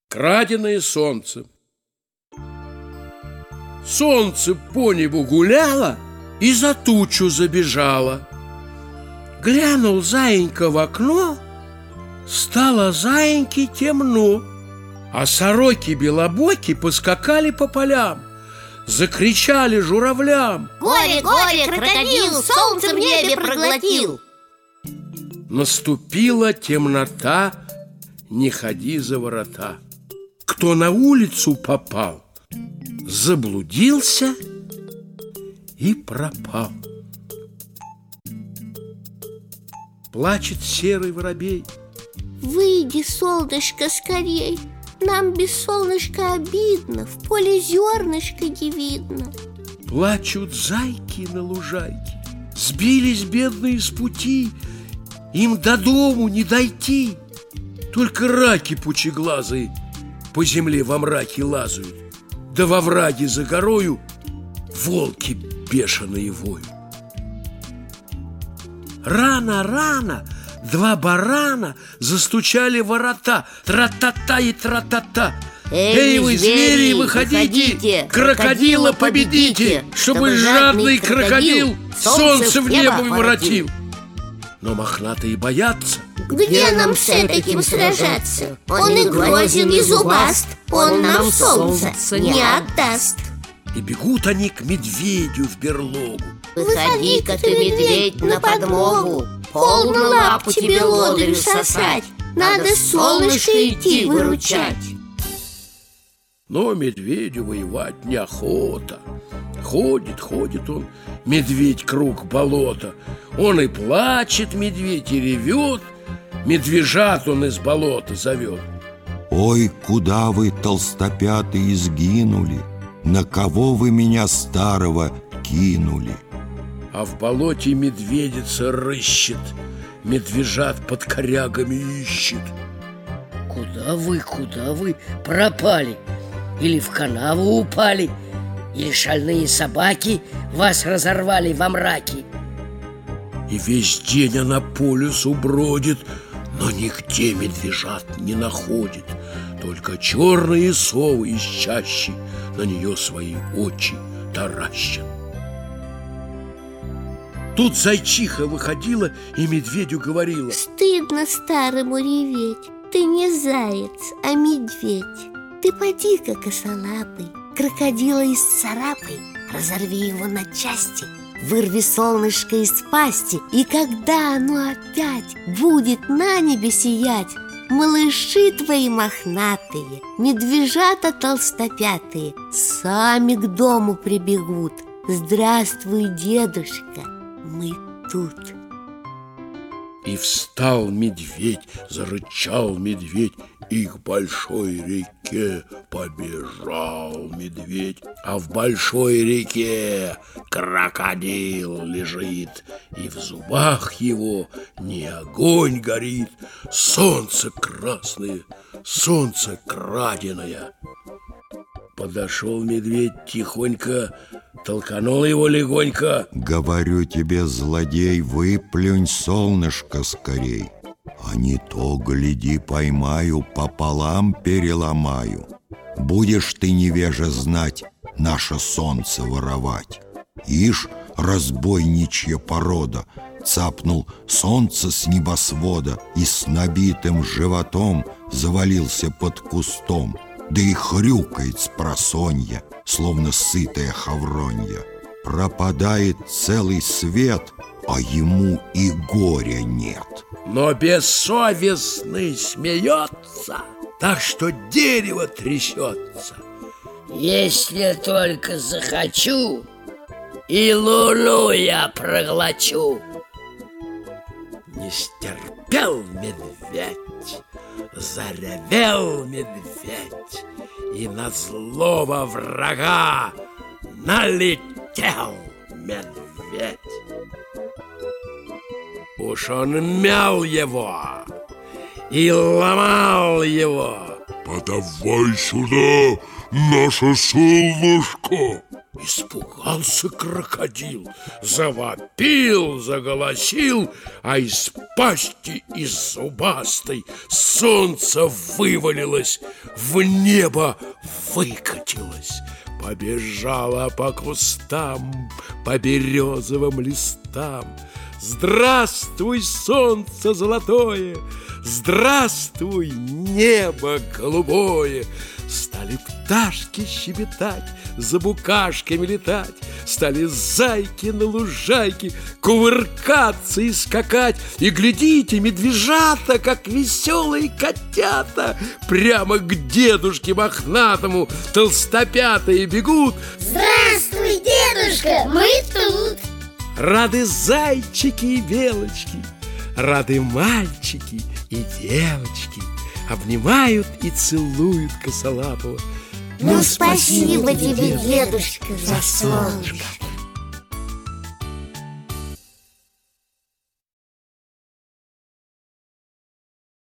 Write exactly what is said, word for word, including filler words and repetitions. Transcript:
Краденое солнце. Солнце по небу гуляло и за тучу забежало. Глянул заинька в окно, стало заиньке темно, а сороки-белобоки поскакали по полям, закричали журавлям: «Горе, горе, крокодил, солнце в небе проглотил!» Наступила темнота, не ходи за ворота. Кто на улицу попал, заблудился и пропал. Плачет серый воробей: «Выйди, солнышко, скорей! Нам без солнышка обидно, в поле зернышка не видно». Плачут зайки на лужайке, сбились бедные с пути, им до дому не дойти. Только раки пучеглазые по земле во мраке лазают, да во враге за горою волки бешеные воют. Рано-рано два барана застучали в ворота, тра-та-та и тра-та-та. Эй, вы, звери, выходите, выходите, крокодила победите, чтобы жадный крокодил солнце в небо воротил. Но мохнатые боятся. Где нам с этим сражаться? Он и грозен, и зубаст, он нам солнце не отдаст. И бегут они к медведю в берлогу. Выходи-ка ты, медведь, на подмогу. Полно лап тебе лодырю сосать, надо солнышко идти выручать. Но медведю воевать неохота. Ходит, ходит он, медведь, круг болота. Он и плачет, медведь, и ревет. Медвежат он из болота зовет: «Ой, куда вы, толстопятые, сгинули? На кого вы меня старого кинули?» А в болоте медведица рыщет, медвежат под корягами ищет. «Куда вы, куда вы пропали? Или в канаву упали? Или шальные собаки вас разорвали во мраке?» И весь день она по лесу бродит, но нигде медвежат не находит. Только черные совы из чащи на нее свои очи таращат. Тут зайчиха выходила и медведю говорила: «Стыдно старому реветь, ты не заяц, а медведь. Ты поди-ка, косолапый, крокодила исцарапай, разорви его на части, вырви солнышко из пасти, и когда оно опять будет на небе сиять, малыши твои мохнатые, медвежата толстопятые сами к дому прибегут. Здравствуй, дедушка, мы тут». И встал медведь, зарычал медведь, и к большой реке побежал медведь. А в большой реке крокодил лежит, и в зубах его не огонь горит, солнце красное, солнце краденое. Подошел медведь тихонько, толканул его легонько: «Говорю тебе, злодей, выплюнь солнышко скорей, а не то, гляди, поймаю, пополам переломаю. Будешь ты, невежа, знать, наше солнце воровать. Ишь, разбойничья порода, цапнул солнце с небосвода и с набитым животом завалился под кустом, да и хрюкает спросонья, словно сытая хавронья. Пропадает целый свет, а ему и горя нет. Но бессовестный смеется, так что дерево трясется. Если только захочу, и луну я проглочу». Не стерпел медведь, заревел медведь, и на злого врага налетел медведь. Уж он мял его и ломал его. «Подавай сюда наше солнышко!» Испугался крокодил, завопил, заголосил, а из пасти, из зубастой, солнце вывалилось, в небо выкатилось. Побежала по кустам, по березовым листам. Здравствуй, солнце золотое! Здравствуй, небо голубое! Стали пташки щебетать, за букашками летать. Стали зайки на лужайке кувыркаться и скакать. И глядите, медвежата, как веселые котята, прямо к дедушке мохнатому толстопятые бегут. Здравствуй, дедушка, мы тут. Рады зайчики и белочки, рады мальчики и девочки. Обнимают и целуют косолапого. Ну, спасибо тебе, дедушка, за солнышко.